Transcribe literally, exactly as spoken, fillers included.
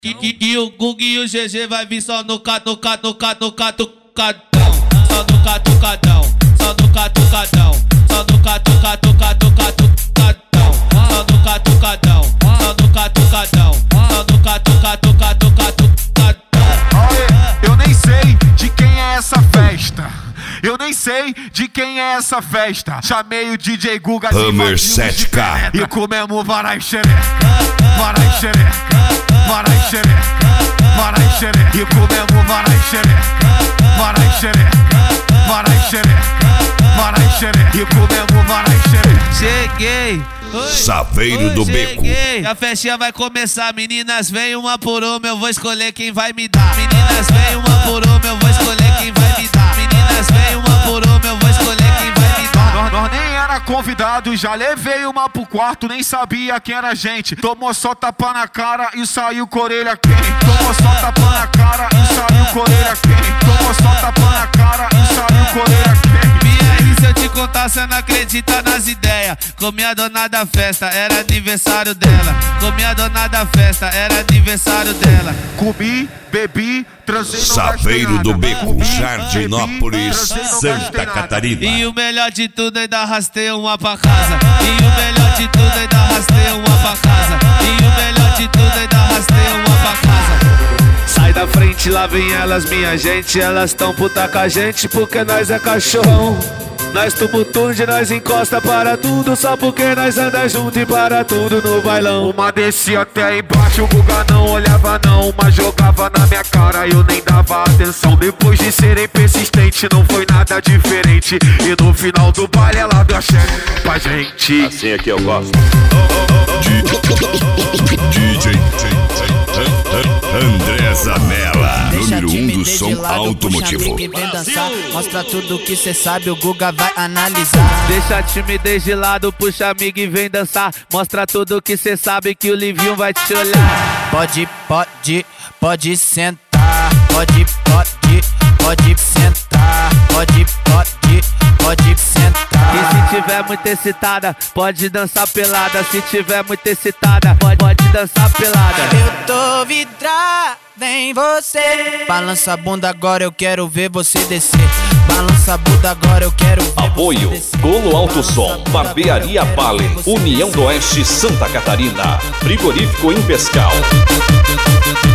Que, que, que o Gug e o G G vai vir só no catucadão, no catucadão, só no catucadão, só no catucadão, só no catucadão, catucadão, só no catucadão, só no catucadão, só no catucadão, catucadão. Eu nem sei de quem é essa festa. Eu nem sei de quem é essa festa. Chamei o D J Guga de Hammer sete K e comemos varai xereca, varai xereca, varai xereca, varai xereca. E comemos varai xereca, varai xereca, varai xereca, varai xereca. E comemos varai xereca. Cheguei! Oi, Saveiro oi, do cheguei. Beco. A festinha vai começar, meninas, vem uma por uma, eu vou escolher quem vai me dar. Meninas, vem uma por uma, eu vou escolher quem vai me dar. Meninas, vem uma por uma, eu vou escolher quem vai me dar. Nós, nós nem era convidado, já levei uma pro quarto, nem sabia quem era a gente. Tomou só tapa na cara e saiu com orelha quente. Tomou só tapa na cara e saiu com orelha quente. Tomou só tapa na cara e saiu com orelha quente. Minha, se eu te contar, cê não acredita nas ideias. Comi a dona da festa, era aniversário dela. Comi a dona da festa, era aniversário dela. Comi, bebi, transei, não Saveiro do Beco, Comi, Jardinópolis, bebi, transei, não Santa gastei nada. Catarina. E o melhor de tudo, ainda arrastei uma pra casa. E o melhor de tudo, ainda arrastei uma pra casa. E o melhor de tudo, ainda arrastei uma pra casa. Sai da frente, lá vem elas, minha gente. Elas tão puta com a gente porque nós é cachorrão. Nós tumultude, nós encosta para tudo. Só porque nós anda junto e para tudo no bailão. Uma descia até embaixo, o Guga não olhava não. Uma jogava na minha cara e eu nem dava atenção. Depois de serem persistente, não foi nada diferente. E no final do baile ela deu a chefe pra gente. Assim é que eu gosto. D J André Zanella, número um do som automotivo. Mostra tudo que cê sabe, o Guga vai analisar. Deixa a timidez de lado, puxa amigo e vem dançar. Mostra tudo que cê sabe que o Livinho vai te olhar. Pode, pode, pode sentar. Pode, pode, pode sentar. Pode, pode, pode sentar. E se tiver muito excitada, pode dançar pelada. Se tiver muito excitada, pode, pode dançar pelada. Eu tô vidrada em você. Balança a bunda agora, eu quero ver você descer. Balança a bunda agora, eu quero ver Apoio, você descer. Golo Alto Som, Barbearia Palen, União do Oeste, Santa Catarina, Frigorífico em Pescal.